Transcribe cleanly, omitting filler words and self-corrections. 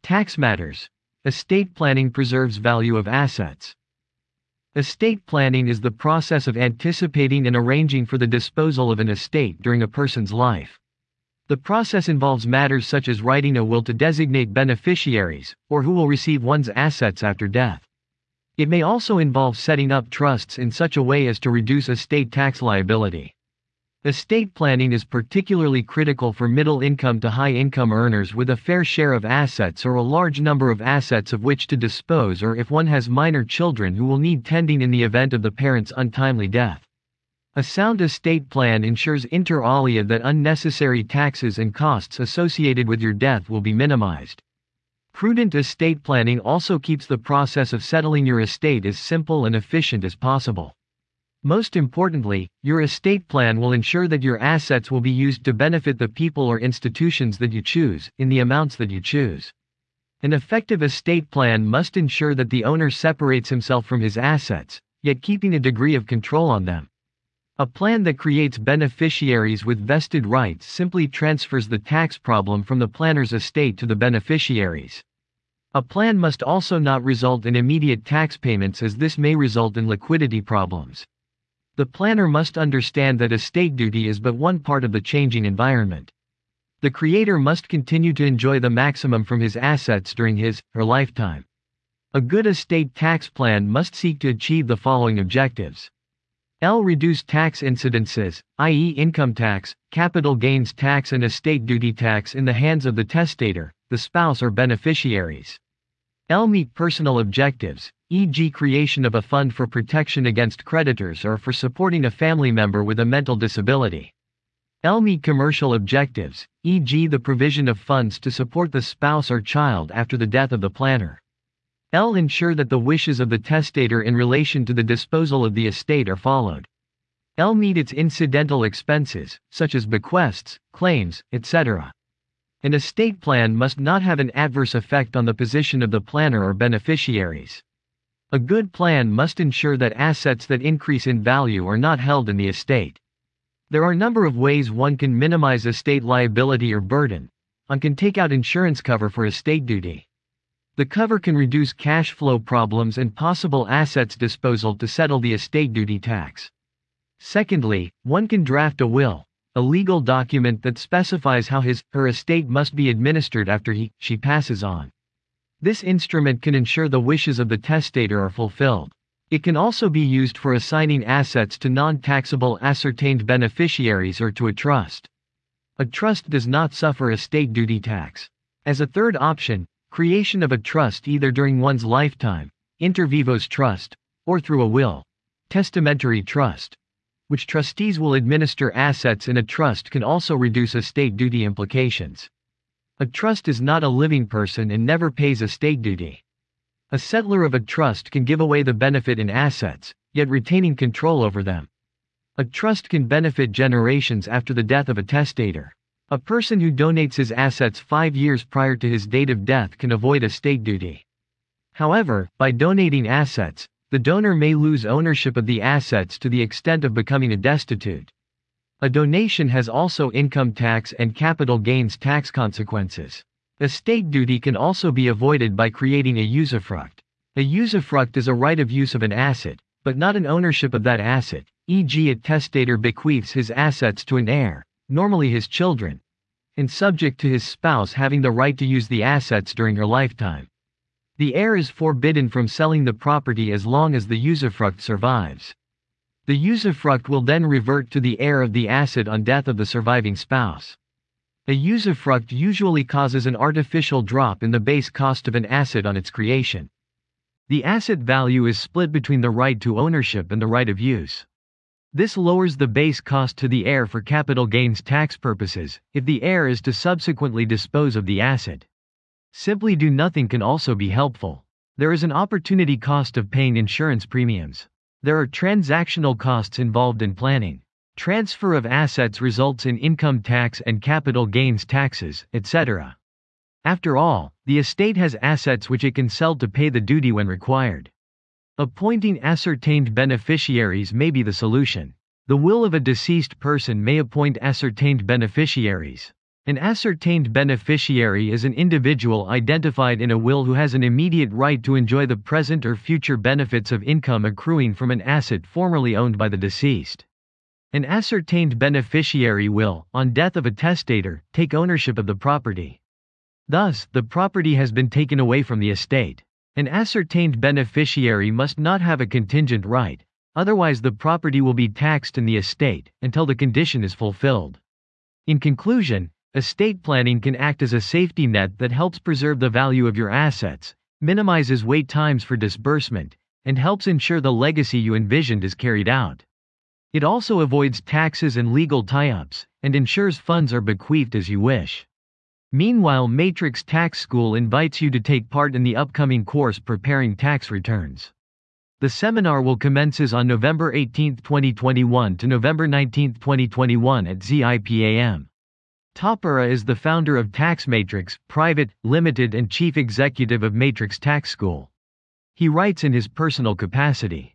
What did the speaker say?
Tax matters. Estate planning preserves value of assets. Estate planning is the process of anticipating and arranging for the disposal of an estate during a person's life. The process involves matters such as writing a will to designate beneficiaries, or who will receive one's assets after death. It may also involve setting up trusts in such a way as to reduce estate tax liability. Estate planning is particularly critical for middle-income to high-income earners with a fair share of assets or a large number of assets of which to dispose, or if one has minor children who will need tending in the event of the parent's untimely death. A sound estate plan ensures inter alia that unnecessary taxes and costs associated with your death will be minimized. Prudent estate planning also keeps the process of settling your estate as simple and efficient as possible. Most importantly, your estate plan will ensure that your assets will be used to benefit the people or institutions that you choose, in the amounts that you choose. An effective estate plan must ensure that the owner separates himself from his assets, yet keeping a degree of control on them. A plan that creates beneficiaries with vested rights simply transfers the tax problem from the planner's estate to the beneficiaries. A plan must also not result in immediate tax payments, as this may result in liquidity problems. The planner must understand that estate duty is but one part of the changing environment. The creator must continue to enjoy the maximum from his assets during his/her lifetime. A good estate tax plan must seek to achieve the following objectives. Reduce tax incidences, i.e. income tax, capital gains tax and estate duty tax in the hands of the testator, the spouse or beneficiaries. Meet personal objectives, e.g. creation of a fund for protection against creditors or for supporting a family member with a mental disability. Meet commercial objectives, e.g. the provision of funds to support the spouse or child after the death of the planner. Ensure that the wishes of the testator in relation to the disposal of the estate are followed. Meet its incidental expenses, such as bequests, claims, etc. An estate plan must not have an adverse effect on the position of the planner or beneficiaries. A good plan must ensure that assets that increase in value are not held in the estate. There are a number of ways one can minimize estate liability or burden. One can take out insurance cover for estate duty. The cover can reduce cash flow problems and possible assets disposal to settle the estate duty tax. Secondly, one can draft a will, a legal document that specifies how his/her estate must be administered after he/she passes on. This instrument can ensure the wishes of the testator are fulfilled. It can also be used for assigning assets to non-taxable ascertained beneficiaries or to a trust. A trust does not suffer estate duty tax. As a third option, creation of a trust either during one's lifetime, inter vivos trust, or through a will, testamentary trust, which trustees will administer assets in a trust, can also reduce estate duty implications. A trust is not a living person and never pays estate duty. A settlor of a trust can give away the benefit in assets, yet retaining control over them. A trust can benefit generations after the death of a testator. A person who donates his assets 5 years prior to his date of death can avoid estate duty. However, by donating assets, the donor may lose ownership of the assets to the extent of becoming a destitute. A donation has also income tax and capital gains tax consequences. Estate duty can also be avoided by creating a usufruct. A usufruct is a right of use of an asset, but not an ownership of that asset, e.g. a testator bequeaths his assets to an heir, normally his children, and subject to his spouse having the right to use the assets during her lifetime. The heir is forbidden from selling the property as long as the usufruct survives. The usufruct will then revert to the heir of the asset on death of the surviving spouse. A usufruct usually causes an artificial drop in the base cost of an asset on its creation. The asset value is split between the right to ownership and the right of use. This lowers the base cost to the heir for capital gains tax purposes, if the heir is to subsequently dispose of the asset. Simply do nothing can also be helpful. There is an opportunity cost of paying insurance premiums. There are transactional costs involved in planning. Transfer of assets results in income tax and capital gains taxes, etc. After all, the estate has assets which it can sell to pay the duty when required. Appointing ascertained beneficiaries may be the solution. The will of a deceased person may appoint ascertained beneficiaries. An ascertained beneficiary is an individual identified in a will who has an immediate right to enjoy the present or future benefits of income accruing from an asset formerly owned by the deceased. An ascertained beneficiary will, on death of a testator, take ownership of the property. Thus, the property has been taken away from the estate. An ascertained beneficiary must not have a contingent right, otherwise the property will be taxed in the estate until the condition is fulfilled. In conclusion, estate planning can act as a safety net that helps preserve the value of your assets, minimizes wait times for disbursement, and helps ensure the legacy you envisioned is carried out. It also avoids taxes and legal tie-ups, and ensures funds are bequeathed as you wish. Meanwhile, Matrix Tax School invites you to take part in the upcoming course Preparing Tax Returns. The seminar will commences on November 18, 2021 to November 19, 2021 at ZIPAM. Tapura is the founder of Tax Matrix, Private, Limited and Chief Executive of Matrix Tax School. He writes in his personal capacity.